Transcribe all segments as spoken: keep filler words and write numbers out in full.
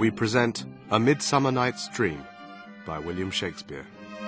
we present A Midsummer Night's Dream by William Shakespeare.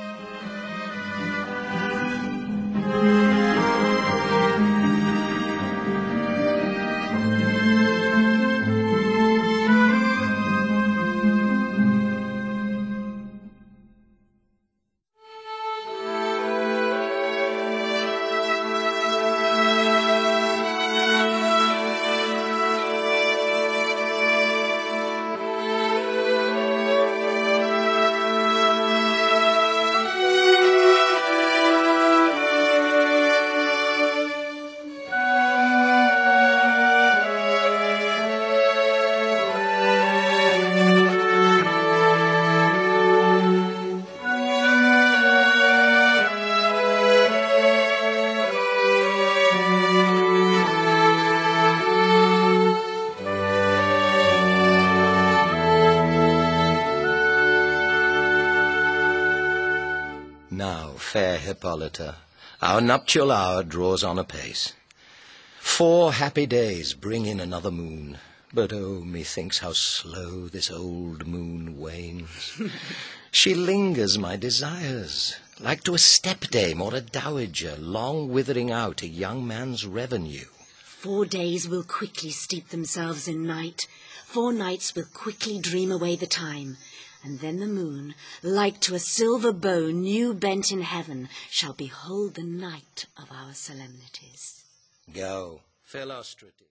Now, fair Hippolyta, our nuptial hour draws on apace. Four happy days bring in another moon, but oh, methinks how slow this old moon wanes. She lingers my desires, like to a stepdame or a dowager, long withering out a young man's revenue. Four days will quickly steep themselves in night, four nights will quickly dream away the time, and then the moon, like to a silver bow new bent in heaven, shall behold the night of our solemnities. Go, Philostrate.